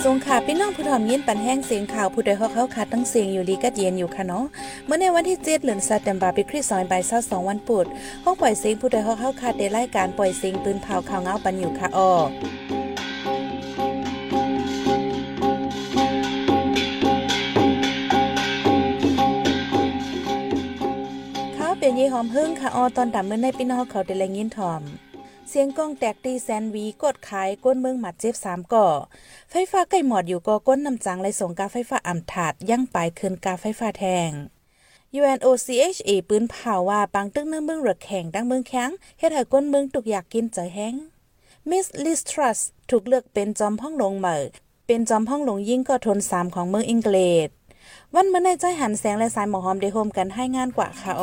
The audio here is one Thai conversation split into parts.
สงค่ะพี่น้องผู้ถ่อมยินปันแห้งเสียงข่าวผู้ใดฮอกเฮาคัดตั้งเสียงอยู่ลีกัดเย็นอยู่ค่ะเนาะเมื่อในวันที่7เดือนธันวาคมปีคริสต์ศักราช22วันพุธห้องปล่อยเสียงผู้ใดฮอกเฮาคัดได้รายการปล่อยเสียงปืนเผาข่าวเงาปันอยู่ค่ะเป็นยี่หอมหึ่งค่ะตอนดับเมื่อในพี่น้องเขาได้แลยินถ่อมเสียงก้องแตกตีแซนวีกดขายก้นเมืองหมัดเจ็บ3ก่อไฟฟ้าใกล้หมอดอยู่ก็ก้นน้ำจังเลยส่งกาไฟฟ้าอ่ำถาดยั่งปลายคืนกาไฟฟ้าแทง UNOCHA ปืนเผาว่าปังตึกเนื้อเมืองระแข่งดังเมืองแข็งเฮ็ดให้ก้นเมืองตุกอยากกินใจแห้ง Miss Liz Truss ถูกเลือกเป็นจอมพ่องลงเหมอเป็นจอมพ่องลงยิ่งก็ทน3ของเมืองอังกฤษวันเมื่อในใจหันแสงและสายหมอหอมได้โฮมกันให้งานกว่าค่ะ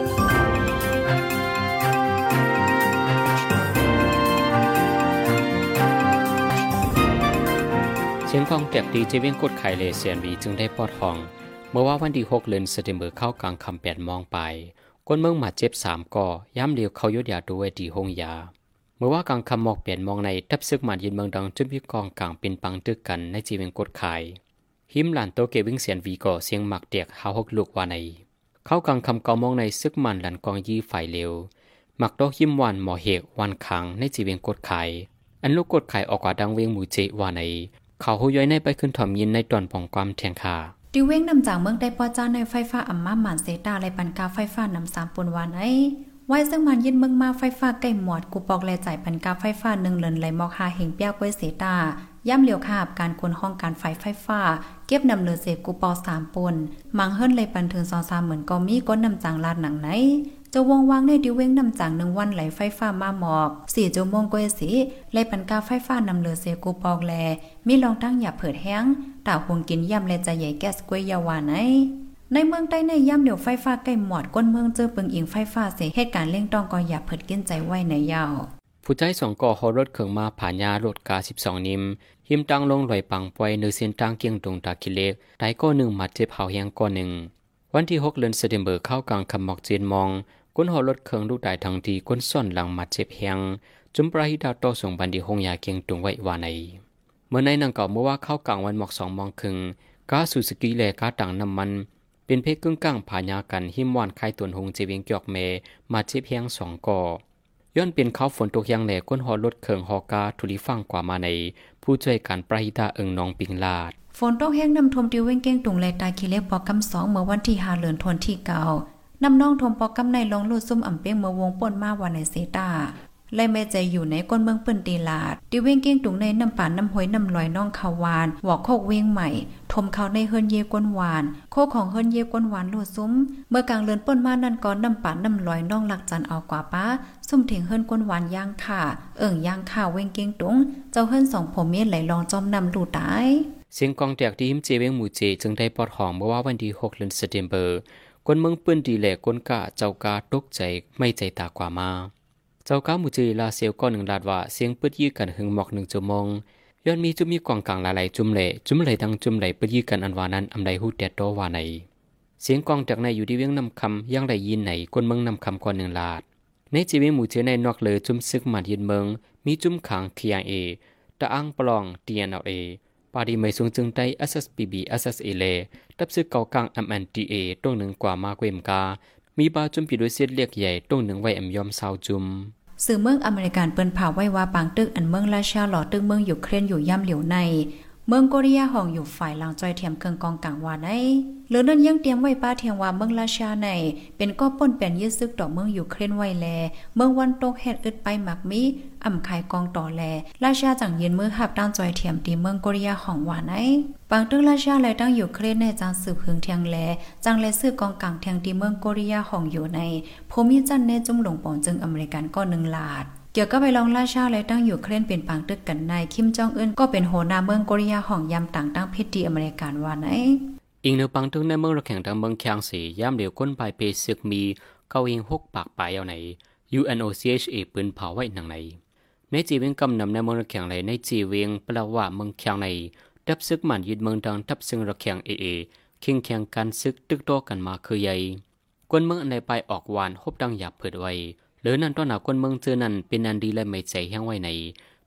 เสียงของแตกตีจะเวียงกดไข่เลเซียนวีจึงได้ปอดห้องเมื่อว่าวันที่6เดือนธันวาคมเข้ากลางคำ8 โมงไปคนเมืองหมัดเจ็บ3ก่อย่ำเลียวเขายุดยาด้วยดีห้องยาเมื่อว่ากลางคำหมอก8 โมงในทับซึกหมัดยินเมืองดังจุดพิกองกลางเป็นปังตึกกันในจีเวียงกดไข่หิมหลานโตเกวิ่งเสียนวีก่อเสียงหมักเตียกหา6ลูกว่าในเข้ากลางคำ9 โมงในซึกมันหลันกองยี่ฝ่ายเร็วหมักโตหิมวันหมอเหกวันขังในจีเวียงกดไข่อันลูกกดไข่ออกกว่าดังเวียงหมู่เจว่าในเขาหูย้อยในไปขึ้นถ่อมยินในตอนป่องความแทงคาดิเว้งนำจากเมืองได้ป้อจ้าในไฟฟ้าอัมมาหมานเซตาไรปันกาไฟฟ้านำ3 ปนวานไว้ซึ่งมันยินเมืองมาไฟฟ้าใกล้หมอดกูปอกแลจ่ายปันกาไฟฟ้า1เหรินไหลมอกหาเหงเปียกไว้เซตาย่ำเหลียวคาบการคนห้องการไฟฟ้าเก็บนำเหลือเศษกูปอ3 ปนมังเฮิรนเลยปันถึง2-3เหมือนก็มีก้นนำจางลาดหนังไหนจะวงวางในดิเว้งนำจาง1 วันไหลไฟฟ้ามาหมอก4 ชั่วโมงก็สิไหลปันกาไฟฟ้านำเหลือเศษกูปอกแลมีรองตั้งหยับเผิดแห้งตาหวงกินย่ำและจะใหญ่แก๊สกวยยาวาในเมืองใต้ในย่ำเหลียวไฟฟ้าใกล้หมอดก้นเมืองเจอปึงอิงไฟฟ้าเสียเหตุการณ์เร่งต้องก็หยับเผิดกินใจไว้ในยาวผู้ใจ2 ก่อฮอรถเขิงมาผ่านยารถกา12 นิมหิมตังลงลอยปังปวยเนื้อเส้นตังเกียงตรงตาคิเล็กไตก้อ1หมัดเจ็บเผาแหงก้อ1วันที่6เดือนธันวาคมเข้ากลางคำหมอกเจียนมองก้นฮอรถเขิงลูกได้ทังทีก้นซ่อนหลังหมัดเจ็บแหงจุมปราหิดาโตส่งบันดีหงยาเกียงตรงไว้ว่าในเมื่อในนังเก่าเมื่อว่าเข้ากลางวันหมอก2 โมงครึ่งกาซูสกิแลกาต่างน้ำมันเป็นเพกกึ่งกลางผ่านยากันหิมวานคายตวนหงเจเวียงจอกเมมาเจ็บแหง2 ก่อย้อนเป็นเขาฝนตกยังแหลก้นฮอรถเขิงฮอกาทุลิฟังกว่ามาในผู้ช่วยการปราหิดานองปิงลาดฝนตกแห้งนำทมดิวเว้งเก้งตุงแลตาคิเล็กปอกำ2เมื่อวันที่5เดือนธันวาคมที่9นำน้องทมปอกำในลองลูดซุ่มอ่ำเป้งเมื่อวงป่นมาวันในเซตาและแม่ใจอยู่ในก้นเมืองปืนตีลาดดิเว้งเก้งตุงในน้ำป่าน้ำห้อยน้ำลอยน้องขาวานหวอกโคกเวียงใหม่ทมเขาในเฮิรนเยก้นหวานโคกของเฮิรนเยก้นหวานลูดซุ้มเมื่อกลางเลือนป่นมานั่นก่อนน้ำป่าน้ำลอยน้องหลักจันเอากว่าป้าซุ่มถึงเฮิรนก้นหวานย่างค่ะย่างค่ะเว้งเก้งตุงเจ้าเฮิรน2 ผมเมียนไหลลองจอมนำลูดตายเสียงกองแตกที่หิมเจเวียงหมู่เจจึงได้ปอดห้องเมื่อว่าวันที่6เดือนธันวาคมคนเมืองปืนดีแหลกคนกะเจ้ากาตกใจไม่ใจตากว่ามาเจ้ากาหมู่เจลาเซียวก้อน1 ลาดว่าเสียงปืดยื้อกันหึงหมอก1 ชั่วโมงย้อนมีจุมีกองกลางหลายๆจุ่มไหลดังจุ่มไหลปืดยื้อกันอันว่านั้นอำใดฮู้แตดโตว่าในเสียงกองจากในอยู่ที่เวียงนำคำยังได้ยินในคนเมืองนำคำก้อน1 ลาดในจีเวียงหมู่เจในนอกเลยจุ่มซึกมันยินเมืองมีจุ่มขัง KIA ตะอังปลอง TNLA ปาดีไม่สูงจึงได้ SSPB SSA เลตับซึกเก่ากลาง MNDA ตรง1 กว่ามาเกวมกามีบาจุ่มปีด้วยเสียดเรียกใหญ่ตรง1ไว้ยอม20 จุ่มสื่อเมืองอเมริกันเปิ้นผ่าไว้ว่าปางตึกอันเมืองราชาหล่อตึกเมืองยูเครนอยู่ย่ำเหลียวในเมืองโกเรียห้องอยู่ฝ่ายหลังจอยเทียมเครื่องกองกลางวานเหลือนั้นยังเตรียมไว้ป้าเทียงว่าเมืองราชาในเป็นก็ป่นเปลี่ยนยึดซึกต่อเมืองยูเครนไว้แลเมืองวันตกเฮ็ดอึดไปหมักมีอ่ำขายกองต่อแลราชาจังยืนมือหับด้านจอยเทียมตีเมืองโกเรียห้องวานปางตึกราชาไหลตั้งยูเครนในจังสืบหึงเทียงแลจังแลซื้อกองกลางเทียงตีเมืองโกเรียห้องอยู่ในภูมิจันในจุ่มหลงปองจึงอเมริกันก็1 ลาดเกี่ยวกับไปลองราชาและตั้งอยู่เครนเป็นปางตึกกันในคิมจองอึนก็เป็นโหนาเมืองโกเรียห้องยำต่างตั้งเพชรดีอเมริกันว่าอิงเนื้อปังตึกในเมืองระแข่งทางเมืองแขงสีย่ำเดียวก้นปลายเปซึกมีเก้าอิง6 ปากปลายเอาไหน UNOCHA ปืนเผาไว้หนังไหนในจีเวียงกำนำในเมืองระแข่งไหนในจีเวียงแปลว่าเมืองแขงในทับซึกมันยึดเมืองดังทับซึงระแข่งคิงแข่งกันซึกตึกโตกันมาคือใหญ่ก้นเมืองในไปออกวานฮบดังหยาบเผิดไว้หรือนั่นต้นหนาก้นเมืองเจอนั่นเป็นอันดีและไม่ใจแห้งไว้ใน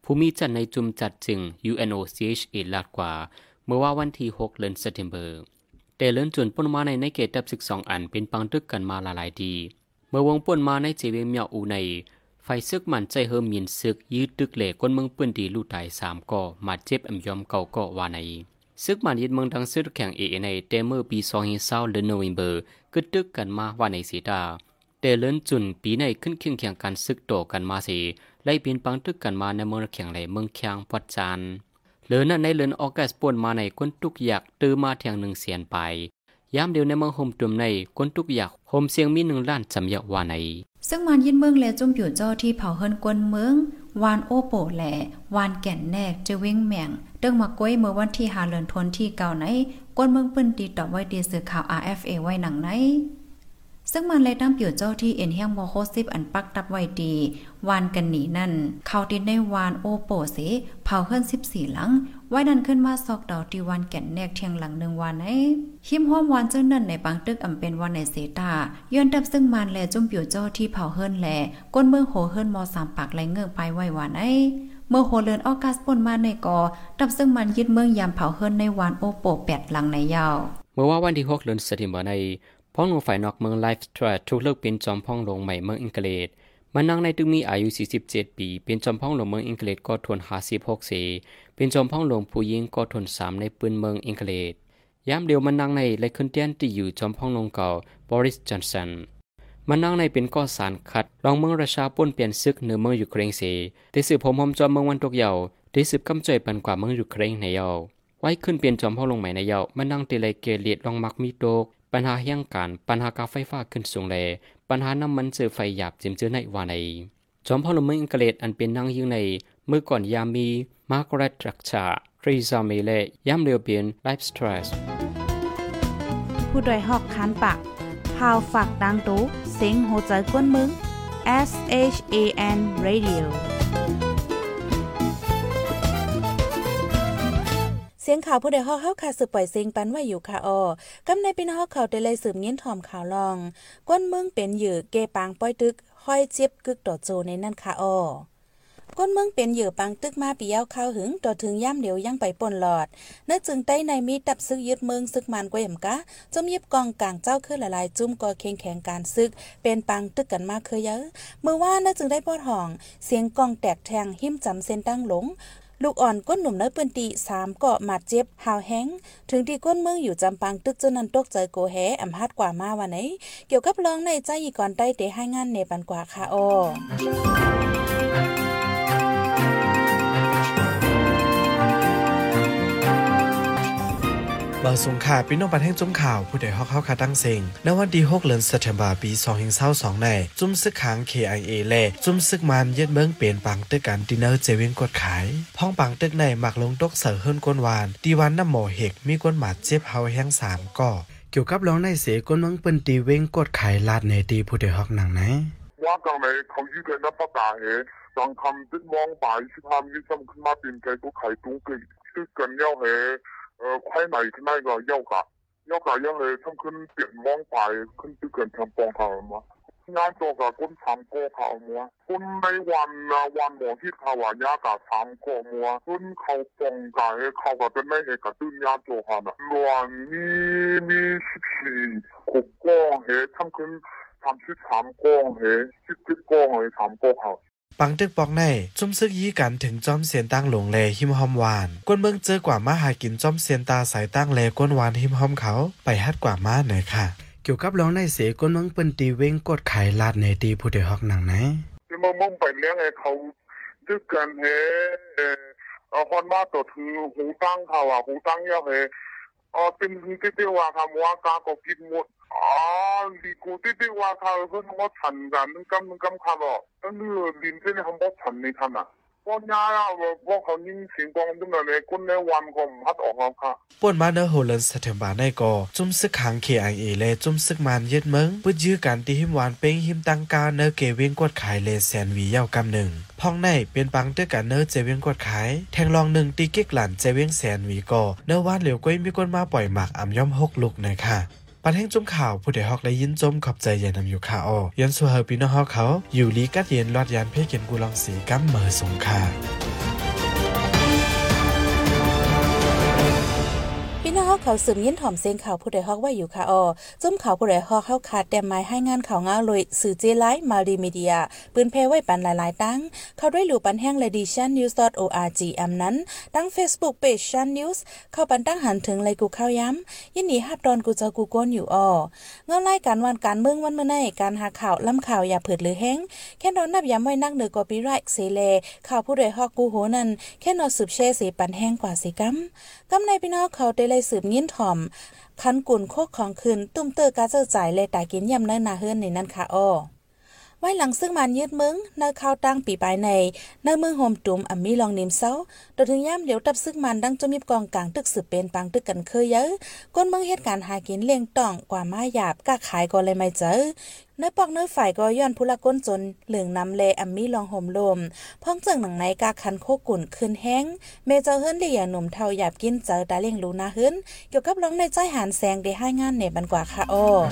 ภูมิจัดในจุมจัดจึง UNOCHA ลาดกว่าเมื่อว่าวันที่6เดือนสิงหาคมแต่เลื่อนจนป่นมาในเกตดับ12อันเป็นปังตึกกันมาหลายดีเมื่อวงป่นมาในเจเวงเมียวอูในไฟซึกมันใจเฮิมยินซึกยืดตึกเหล่ก้นเมืองปืนดีลู่ตาย3ก่อมาเจ็บอำยอมเก่าก่อว่าในซึกมันยึดเมืองดังซึกแข่งในเตเมื่อปี2020เดือนโนเวมเบอร์กึดตึกกันมาว่าในสีดาแต่เลื่อนจุนปีในขึ้นเคียงแข่งกันซึกโตกันมาสิไล่เป็นปังตึกกันมาในเมืองแข่งไหลเมืองแข่งปัจจานเหลือนั้นในเลือนออกัสป่นมาในก้นตุกอยากตื้อมาแทง1 เสียนไปยามเดียวในเมืองโฮมตุ่มในก้นตุกอยากโฮมเสียงมี1 ล้านจำยะว่าในซึ่งมันยินเมืองและจุ่มอยู่จ้อที่เผาเฮิรนกวนเมืองวานโอโปแหล่วานแก่นแนกจะเว้งแม่งเดิงมาก้อยเมื่อวันที่5เดือนธันวาคมที่เก่าไหนกวนเมืองปืนตีตอบไว้ดีสื่อข่าว RFA ไว้หนังไหนซึ่งมันเลยตั้งอยู่เจ้าที่เอ็นเฮียงโมโค10อันปักตับไว้ดีวานกันหนีนั่นเข้าติดในวานโอโปเสเผาเฮิรน14หลังไว้ดันขึ้นมาซอกดาวที่วันแก่นแนกเทียงหลัง1วันไหนหิมห้อมวันเจ้านั่นในปังตึกอำเป็นวันในเสตาย้อนดับซึ่งมันแลจุ่มอยู่เจ้าที่เผาเฮิรนแลก้นเมืองโหเฮิรนม3ปากไหลเงือกไปไว้วันไหนเมื่อโหเลินออกัสป่นมาในกอดับซึ่งมันยึดเมืองยามเผาเฮิรนในวานโอโป8หลังในยาวเมื่อว่าวันที่6เดือนสิงหาคมในพ้องลงฝ่ายนอกเมืองไลฟ์สตรีทถูกเลิกเป็นจอมพ้องลงใหม่เมืองอังกฤษมันนั่งในตึกมีอายุ47ปีเป็นจอมพ้องหลวงเมืองอังกฤษก็ทวน56สีเป็นจอมพ้องหลวงผู้หญิงก็ทวน3ในปืนเมืองอังกฤษยามเดียวมันนั่งในไลค์คอนเทนที่อยู่จอมพ้องหลวงเก่าบริสจอนสันมันนั่งในเป็นก็สารคัดรองเมืองราชาป่นเปลี่ยนซึกเหนือเมืองยูเครนเสได้สืบผมหอมจอมเมืองวันตกเยาได้สืบกำจ่อยปันกว่าเมืองยูเครนในเยาไว้ขึ้นเปลี่ยนจอมพ้องหลวงใหม่ในเยามันนั่งตีไลเกเลียดลองมักมีโตกปัญหาเฮียงการปัญหากาไฟฟ้าขึ้นสูงแลปัญหาน้ำมันเสือไฟหยาบจิมเจือในวาในจอมพ่อหลวงเมืองอังกฤษอันเป็นนางยิงในเมื่อก่อนยามีมาร์กาเร็ตรักชาทรีซาเมเล่ยามเรียวเบียนไลฟ์สตรีทผู้โดยหอกคันปากพาวฝากดังตู้เสียงโหใจกวนมึง SHAN Radioเสียงข่าวผู้ใดฮอกเฮาค่ะสืบปล่อยเสียงปันไว้อยู่ค่ะกำในเป็นฮอกเขาได้เลยสืบเงี้ยนถ่อมข่าวลองก้นเมืองเป็นเหยื่อเกปางป้อยตึกห้อยเจ็บกึกต่อโจในนั่นค่ะก้นเมืองเป็นเหยื่อปางตึกมาปียาวข้าวหึงต่อถึงย่ำเดียวยังไปป่นหลอดเนื้อจึงใต้ในมีตับซึกยึดเมืองซึกมันกวยมกะจมยิบกองกลางเจ้าคือหลายๆจุ่มก่อเข่งแข็งการซึกเป็นปางตึกกันมากเคยเยอะเมื่อว่าเนื้อจึงได้ปอดห่องเสียงกองแตกแทงหิ้มจำเส้นตั้งหลงลูกอ่อนก้นหนุ่มเนื้อปืนตี3เกาะหมัดเจ็บหาวแห้งถึงที่ก้นเมืองอยู่จำปังตึกจนนั้นตกใจโกแฮอำฮัดกว่ามาวันไหนเกี่ยวกับร้องในใจอีก่อนใต้เตให้งานในปันกว่าค่ะบางสงขาพี่น้องปันแห่งจุ่มข่าวผู้ใดฮอกเข้าคาตั้งเซ็งในวันที่6เดือนสิงหาคมปี2022ในจุ่มซึกขัง KIA และจุ่มซึกมันยึดเมืองเปลี่ยนปังตึกกันดินเนอร์เจวิงกดขายพ้องปังตึกในมักลงตกเสือเฮิรนกวนวานดีวันน้ำหมอเฮกมีกวนหมาดเจ็บเฮาแห้ง3ก่อเกี่ยวกับร้องในเสกวนเมืองเปิ้นตีเว้งกดขายลาดในตีผู้ใดฮอกหนังไหนว่ากังในเขายืดนับประกาศเหสังคำตึกมองไปสิพามยืดซ้ำขึ้นมาเป็นไก่ก็ขายตุ้งกิตึกกันเย้าเหควายไหนขึ้นได้ก็เย้ากะเย้เหทำขึ้นเปลี่ยนมองไปขึ้นตึกกันทำปองเขามางานตัวกับก้น3ก็เขามัวก้นในวันหมอที่เขาว่ายากะ3ก็มัวก้นเขาปองกะเขาก็เป็นไม่เหตุกับตื้นยาตัวเขาน่ะรวนมี14ขบก้องทำขึ้น33ก้อง17ก้อง3ก็เขาปังตึกปอกในจุ่มซึกยี้กันถึงจอมเสียนตั้งหลงแลหิมหอมหวานกวนเมืองเจอกว่ามาหากินจอมเสียนตาสายตั้งแลกวนหวานหิมหอมเขาไปฮัดกว่ามาหน่อยค่ะเกี่ยวกับร้องในเสกวนเมืองเปิ้นตีเว้งกดขายลาดในตีผู้ใดฮอกหนังไหนเมื่อมุ่งไปเลี้ยงเขาตึกกันฮอนมาตัวถือหูตั้งเขาหูตั้งเยอะเป็นที่ว่าทำว่ากาก็กินหมดลีกูที่ว่าเขาเพิ่งมาฉันกันนึงกำเขาตั้งลินเส้นเขาบอกฉันในท่านก็ยาว่าเขายิ่งเสียงกองตั้งแต่คนในวันก็พัดออกแล้วค่ะป่วนมาเนอโฮลันสเตมบาในกอจุ่มซึกขัง KIA และจุ่มซึกมันยึดเมืองปื้ดยื้อกันที่หิมหวานเป้งหิมตังกาเนอเกเว้งกดขายเลแสนวีเย้ากำหนึ่งพ้องในเป็นปังตึกกันเนอเจเว้งกดขายแทงลอง1ตีเก๊กหลั่นเจเว้งแสนวีกอเนอวานเหลียวก้อยมีคนมาปล่อยหมากอ่ำย่อม6ลูกหน่อยค่ะปันแห่งจุ่มข่าวผู้ใดฮอกได้ยินจมขอบใจอย่านำอยู่ข่าวยันสัวเฮอปีน้องฮอกเขาอยู่ลีกัดเย็นลอดยานเพ่เขียนกูลองสีกัมเมอสงค่าพี่น้องเขาสืบยินถ่อมเสียงข่าวผู้ใดฮอกไว้อยู่ค่ะจุ่มข่าวผู้ใดฮอกเข้าขาดแต่หมายให้งานข่าวง้าเลยสื่อเจไลฟ์มัลติมีเดียปืนเพไว้ปันหลายๆตั้งเข้าด้วยหลู่ปันแห้ง ledishannews.org อำนั้นตั้ง Facebook Page Shan News เข้าปันตั้งหันถึงเลยกูเข้าย้ำยินดีฮับดอนกูเจอกูก้นอยู่เงาไล่การวันการเมืองวันเมื่อในการหาข่าวล้ำข่าวอย่าเผิดหรือแห้งแค่นอนนับย้ำไว้นักเหนือกอปีไรท์เสเลข่าวผู้ใดฮอกกูโหนั่นแค่นอนสืบเชสีปันแห้งกว่าสิกำในพี่น้องเขาได้เลยสืบยินถ่อมคันกุ่นโคกของคืนตุ้มเตอร์กาเจอจ่ายเลยตากินยำเนื้อนาเฮือนในนั้นค่ะไว้หลังซึ่งมันยืดมึงเนื้อข้าวตั้งปีปลายในเนื้อมือโฮมตุ่มอ่ำมีลองนิมเซาโดยถึงย่ำเดี๋ยวตับซึ่งมันดังจะมีกองกลางตึกสืบเป็นปังตึกกันเคยเยอะก้นเมืองเหตุการณ์หากินเลี้ยงต่องกว่าไม้หยาบกะขายก็เลยไม่เจอเนื้อปอกเนื้อฝ่ายก็ย้อนผู้ละก้นจนเหลืองน้ำเลอ่ำมีลองโฮมลมพ้องเจิงหนังในกาคันโคกุ่นคืนแห้งเมเจอเฮิรนเดียหนุ่มเทาหยาบกินเจอตาเลี้ยงลูนาเฮิรนเกี่ยวกับร้องในใจหานแสงได้ให้งานเนบันกว่าค่ะ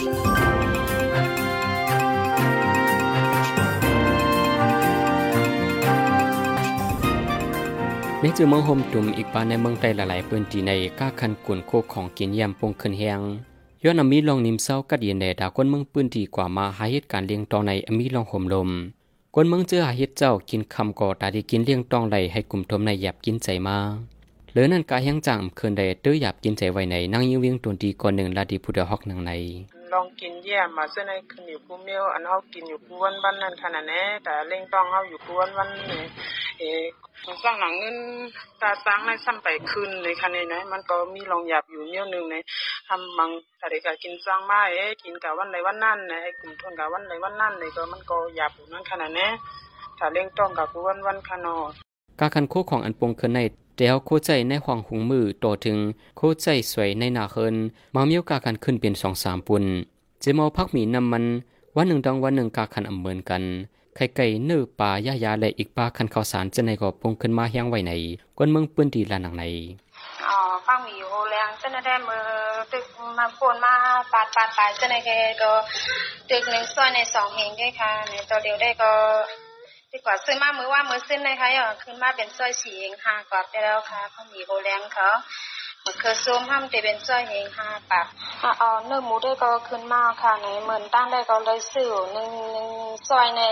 ในจือเมืองโฮมตุ่มอีกปานในเมืองใต้หลายๆพื้นที่ในก้าคันกุ่นโคกของกินยำปงขึ้นแหงย้อนอมีลองนิมเศร้ากัดเย็นแดดาคนเมืองพื้นที่กว่ามาหาเหตุการณ์เลี้ยงตองในอมีลองโฮมลมคนเมืองเจอหาเหตุเจ้ากินคำก่อตาที่กินเลี้ยงตองไหลให้กลุ่มทมในหยับกินใจมาเหลือนั่นกายแห้งจังคืนใดเตื้อหยับกินใจไว้ในนั่งยิงเวียงตนดีก่อนหนึ่งลาดีผู้เดฮอกนางในลองกินเยี่ยมมาเส้นในขึ้นอยู่กูเมียวอันเฮากินอยู่กูวันวันนั้นขนาดนี้แต่เล่งต้องเฮาอยู่กูวันวันนี่สร้างหนังเงินตาตั้งในซ้ำไปคืนในคันนี้นะมันก็มีลองหยาบอยู่เมียวนึงในทำบางแต่ก็กินสร้างมากินกับวันใดวันนั้นนะไอ้กลุ่มทนกับวันใดวันนั้นนี่ก็มันก็หยาบอยู่นั้นขนาดนี้ถ้าเล่งต้องกับกูวันวันขนาดกาคันโคของอันปงคืนในเดียวโคใจในห้องหุงมือต่อถึงโคใจสวยในหน้าเฮินมาเมียวกาคันขึ้นเป็น 2-3 ปุ่นเจมอพักมีน้ำมันวันหนึ่งดังวันหนึ่งกาคันอำเหมือนกันไข่ไก่เนื้อปลาย่ายาและอีกปลาคันข้าวสารจะในก็ปงขึ้นมาเฮียงไว้ในก้นเมืองปื้นดีลานังในฟังมีโอแรงจะได้มือตึกมาโคนมาปาดจะในก็ตึกหนึ่งซอยใน2เฮงด้วยค่ะในตัวเดียวได้ก็ดีกว่าซื้อมามือว่ามือซื้อนะคะขึ้นมาเป็นซอย4เฮง5กว่าไปแล้วค่ะฟังมีโอแรงเขามันคือซูมห้ามจะเป็นซอยเฮง5ปากเนื้อหมูได้ก็ขึ้นมาค่ะในเหมือนตั้งได้ก็เลยซื้อ1ซอยใน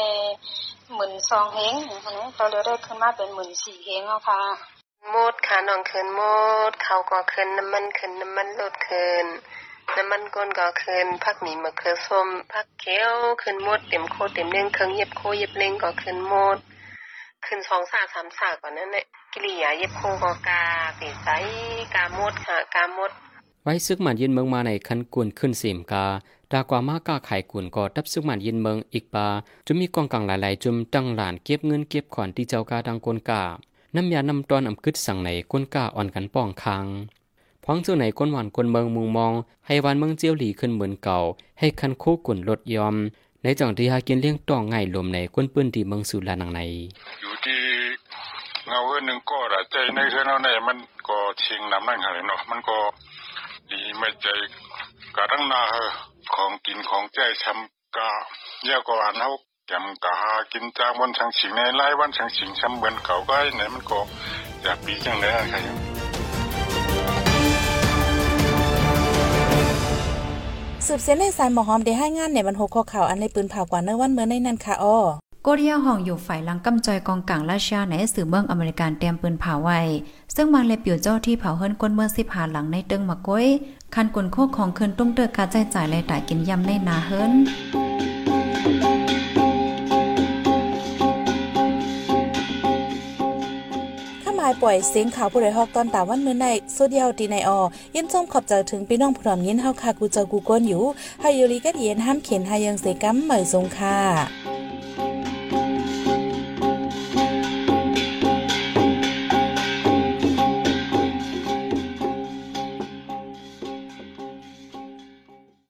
12,000เฮงค่ะเนี่ยตัวเดียวได้ขึ้นมาเป็น14,000เฮงแล้วค่ะหมดค่ะน้องคืนหมดเขาก็คืนน้ำมันลดคืนน้ำมันก้นก็คืนผักหมี่มะเขือส้มผักเขียวคืนหมดเต็มโคเต็มเล่งเครื่องเย็บโคเย็บเล่งก็คืนหมดคืน2 3 3 ก่อนนั้นแหละกิริยาเย็บโคก็กาปีไซกาหมดค่ะกาหมดไว้ซึกมันยินเมืองมาในคันกุ่นขึ้นสิมกาดากว่ามากาไข่กุ่นก็ตับซึกมันยินเมืองอีกปาจะมีกองกลางหลายๆจุ่มตั้งหลานเก็บเงินเก็บขอนที่เจ้ากาดังกนกาน้ำยาน้ำตอนอำกึดสั่งในก้นกาอ่อนกันป้องคางพ้องเจ้าไหนก้นหวานก้นเมืองมุงมองให้วันเมืองเจียวหลีขึ้นเหมือนเก่าให้คันโคกุ่นลดยอมในจังที่หากินเลี้ยงต้องง่ายลมในก้นปื้นที่เมืองสุรานังในอยู่ที่เงาหนึ่งก็ใจในเฮือนเอาในมันก็ชิงน้ำนั่นค่ะเนาะมันก็ดีไม่ใจกะตั้งนาของกินของใจชำกะเยอะกว่าอันเฮาจำกะหากินจางวันช่างสิงในไล่วันช่างสิงชำเหมือนเก่าก็ไหนมันก็จะปีจังได๋ค่ะสืบเสียในสายหมอหอมได้ให้งานในบรรโหข้อข่าวอันในปืนเผากว่าเนื้อวันเมื่อในนั้นค่ะโกเรียห้องอยู่ฝ่ายหลังกำจอยกองกลางราชาในสื่อเมืองอเมริกันเตรียมปืนเผาไว้ซึ่งบางเล็บอยู่เจ้าที่เผาเฮิรนกวนเมือง10หาหลังในเติงมะก้อยคันกลโคกของคืนตุ้มเตอกาใจจ่ายเลยตายกินยำในนาเฮิรนปล่อยเสียงข่าวผู้ใดฮอกตอนตาวันมื้อในสุดยาวตีในยินส้มขอบใจถึงพี่น้องผู้ถอมยินเฮาค่ะกูเจอกูก้นอยู่ให้อยู่ลีกัดเย็นห้ามเขียนให้ยังเสกำเหมยทรงค่ะ